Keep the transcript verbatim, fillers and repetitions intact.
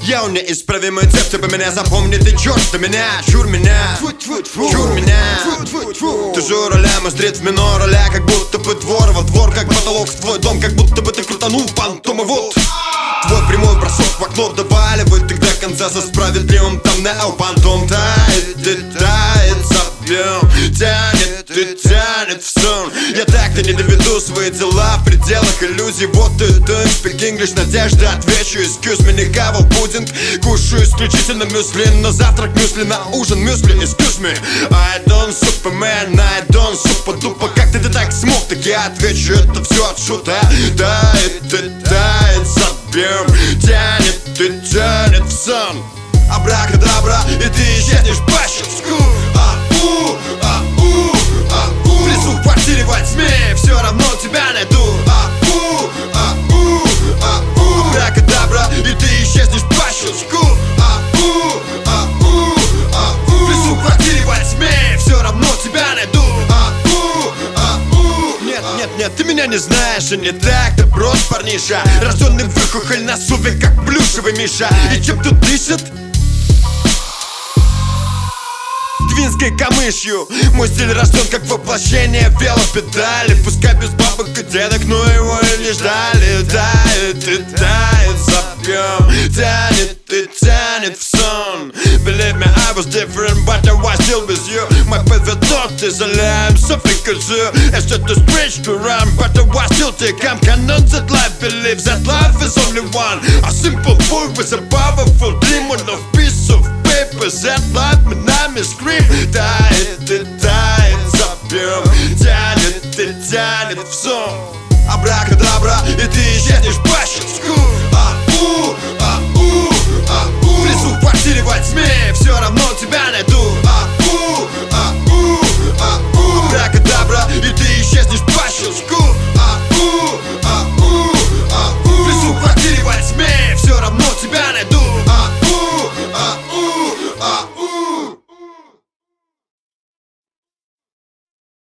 Я у неисправимый цепь, ты бы меня запомни, ты черт, ты меня, чур меня, чур меня. Ты же роля, мастрит в минор, роля, как будто бы двор, во двор, как потолок в твой дом, как будто бы ты крутанул фантом, и вот твой прямой бросок в окно доваливает, ты до конца со справедливым там нео. Фантом тает, и тает, забьем, тянет, и тянет в сон. Я так-то не доведу свои дела в пределах иллюзий. Вот ты, ты, speak English, надежда, отвечу, excuse me, не хавал пудинг. Кушаю исключительно мюсли, на завтрак мюсли, на ужин мюсли, excuse me. I don't superman, I don't супер-дупа. Как ты, ты так смог, так я отвечу, это все от шута. Тает, и тает, забьем, тянет, и тянет в сон. Абракадабра, и ты исчезнешь по щелчку. Ау, ау, ау. В лесу, в квартире, во тьме, все равно тебя найду. Ау, ау, ау. Абракадабра, и ты исчезнешь по щелчку. Ау, ау, ау. В лесу, в квартире, во тьме, все равно тебя найду. Ау, ау. Нет, нет, нет, ты меня не знаешь, и не так-то прост, парниша. Рожденный выхухоль на суве, как плюшевый Миша. И чем тут дышит? Двинской камышью. Мой стиль рожден как воплощение велопедали. Пускай без бабок и дедок, но его и не ждали. Тает и тает, забьем, тянет и тянет в сон. Believe me, I was different, but I was still with you. My favorite thought is a lie, I'm something culture. It's just a strange to run, but I was still take. I'm canon that life believes that life is only one. A simple boy with a powerful dream on a piece of paper. That life, my name is scream. Died